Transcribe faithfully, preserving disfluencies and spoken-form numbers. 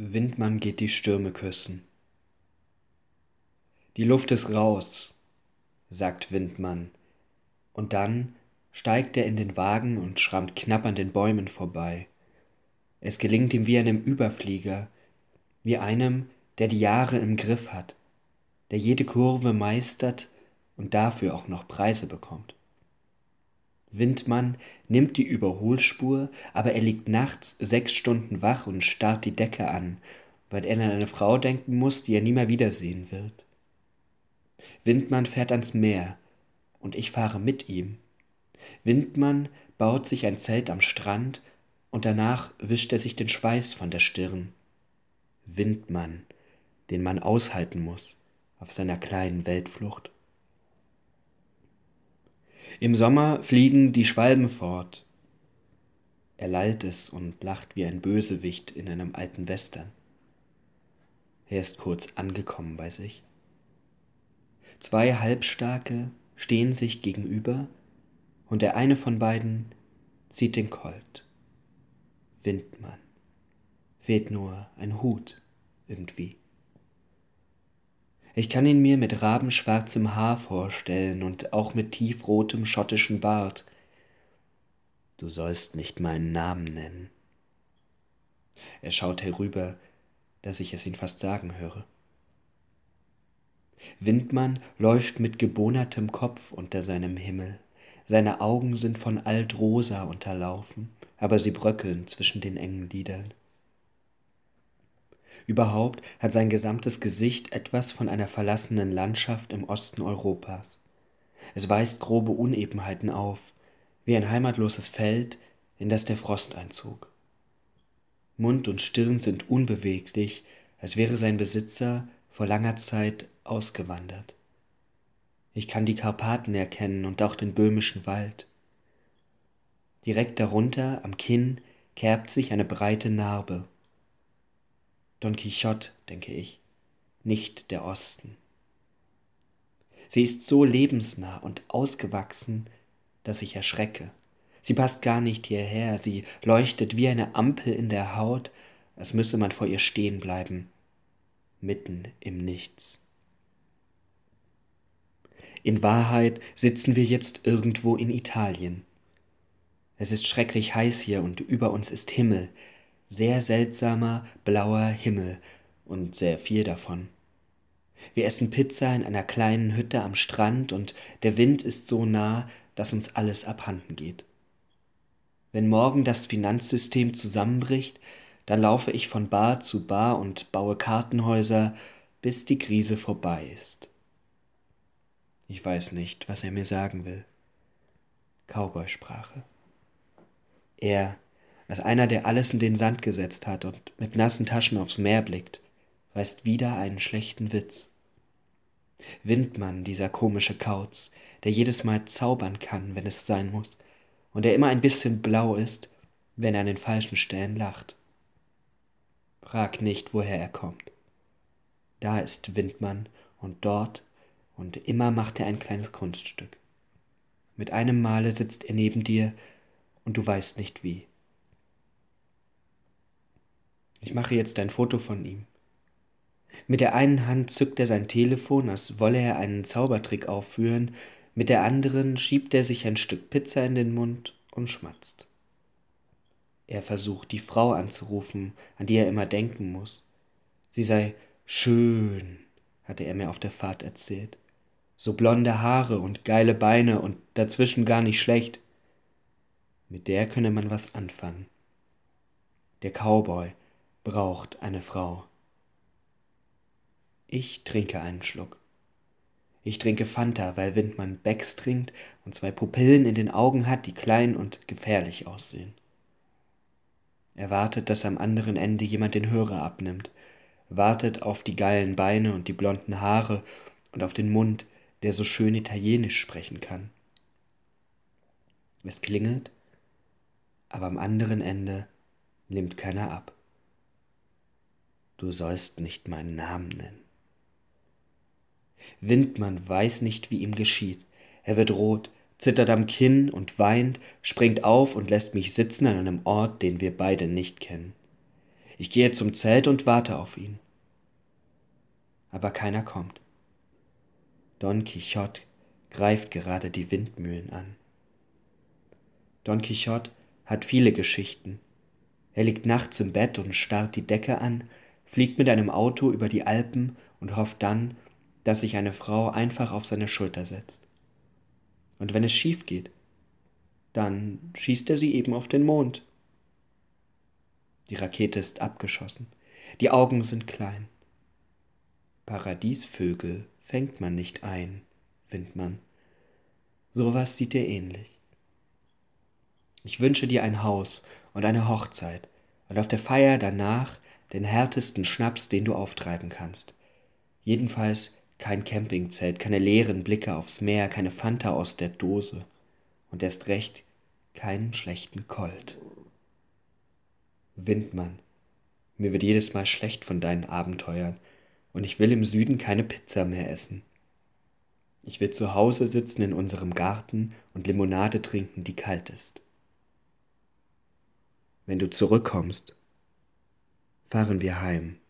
Windmann geht die Stürme küssen. Die Luft ist raus, sagt Windmann, und dann steigt er in den Wagen und schrammt knapp an den Bäumen vorbei. Es gelingt ihm wie einem Überflieger, wie einem, der die Jahre im Griff hat, der jede Kurve meistert und dafür auch noch Preise bekommt. Windmann nimmt die Überholspur, aber er liegt nachts sechs Stunden wach und starrt die Decke an, weil er an eine Frau denken muss, die er nie mehr wiedersehen wird. Windmann fährt ans Meer und ich fahre mit ihm. Windmann baut sich ein Zelt am Strand und danach wischt er sich den Schweiß von der Stirn. Windmann, den man aushalten muss auf seiner kleinen Weltflucht. Im Sommer fliegen die Schwalben fort. Er lallt es und lacht wie ein Bösewicht in einem alten Western. Er ist kurz angekommen bei sich. Zwei Halbstarke stehen sich gegenüber und der eine von beiden zieht den Colt. Windmann. Fehlt nur ein Hut irgendwie. Ich kann ihn mir mit rabenschwarzem Haar vorstellen und auch mit tiefrotem schottischen Bart. Du sollst nicht meinen Namen nennen. Er schaut herüber, dass ich es ihn fast sagen höre. Windmann läuft mit gebohnertem Kopf unter seinem Himmel. Seine Augen sind von Altrosa unterlaufen, aber sie bröckeln zwischen den engen Lidern. Überhaupt hat sein gesamtes Gesicht etwas von einer verlassenen Landschaft im Osten Europas. Es weist grobe Unebenheiten auf, wie ein heimatloses Feld, in das der Frost einzog. Mund und Stirn sind unbeweglich, als wäre sein Besitzer vor langer Zeit ausgewandert. Ich kann die Karpaten erkennen und auch den böhmischen Wald. Direkt darunter, am Kinn, kerbt sich eine breite Narbe. Don Quixote, denke ich, nicht der Osten. Sie ist so lebensnah und ausgewachsen, dass ich erschrecke. Sie passt gar nicht hierher, sie leuchtet wie eine Ampel in der Haut, als müsse man vor ihr stehen bleiben, mitten im Nichts. In Wahrheit sitzen wir jetzt irgendwo in Italien. Es ist schrecklich heiß hier und über uns ist Himmel, sehr seltsamer, blauer Himmel und sehr viel davon. Wir essen Pizza in einer kleinen Hütte am Strand und der Wind ist so nah, dass uns alles abhanden geht. Wenn morgen das Finanzsystem zusammenbricht, dann laufe ich von Bar zu Bar und baue Kartenhäuser, bis die Krise vorbei ist. Ich weiß nicht, was er mir sagen will. Cowboysprache. Er, als einer, der alles in den Sand gesetzt hat und mit nassen Taschen aufs Meer blickt, reißt wieder einen schlechten Witz. Windmann, dieser komische Kauz, der jedes Mal zaubern kann, wenn es sein muss, und der immer ein bisschen blau ist, wenn er an den falschen Stellen lacht. Frag nicht, woher er kommt. Da ist Windmann und dort, und immer macht er ein kleines Kunststück. Mit einem Male sitzt er neben dir, und du weißt nicht wie. Ich mache jetzt ein Foto von ihm. Mit der einen Hand zückt er sein Telefon, als wolle er einen Zaubertrick aufführen, mit der anderen schiebt er sich ein Stück Pizza in den Mund und schmatzt. Er versucht, die Frau anzurufen, an die er immer denken muss. Sie sei schön, hatte er mir auf der Fahrt erzählt. So blonde Haare und geile Beine und dazwischen gar nicht schlecht. Mit der könne man was anfangen. Der Cowboy braucht eine Frau. Ich trinke einen Schluck. Ich trinke Fanta, weil Windmann Becks trinkt und zwei Pupillen in den Augen hat, die klein und gefährlich aussehen. Er wartet, dass am anderen Ende jemand den Hörer abnimmt, wartet auf die geilen Beine und die blonden Haare und auf den Mund, der so schön Italienisch sprechen kann. Es klingelt, aber am anderen Ende nimmt keiner ab. Du sollst nicht meinen Namen nennen. Windmann weiß nicht, wie ihm geschieht. Er wird rot, zittert am Kinn und weint, springt auf und lässt mich sitzen an einem Ort, den wir beide nicht kennen. Ich gehe zum Zelt und warte auf ihn. Aber keiner kommt. Don Quixote greift gerade die Windmühlen an. Don Quixote hat viele Geschichten. Er liegt nachts im Bett und starrt die Decke an, fliegt mit einem Auto über die Alpen und hofft dann, dass sich eine Frau einfach auf seine Schulter setzt. Und wenn es schief geht, dann schießt er sie eben auf den Mond. Die Rakete ist abgeschossen. Die Augen sind klein. Paradiesvögel fängt man nicht ein, Windmann. Sowas sieht dir ähnlich. Ich wünsche dir ein Haus und eine Hochzeit und auf der Feier danach den härtesten Schnaps, den du auftreiben kannst. Jedenfalls kein Campingzelt, keine leeren Blicke aufs Meer, keine Fanta aus der Dose und erst recht keinen schlechten Colt. Windmann, mir wird jedes Mal schlecht von deinen Abenteuern und ich will im Süden keine Pizza mehr essen. Ich will zu Hause sitzen in unserem Garten und Limonade trinken, die kalt ist. Wenn du zurückkommst, fahren wir heim.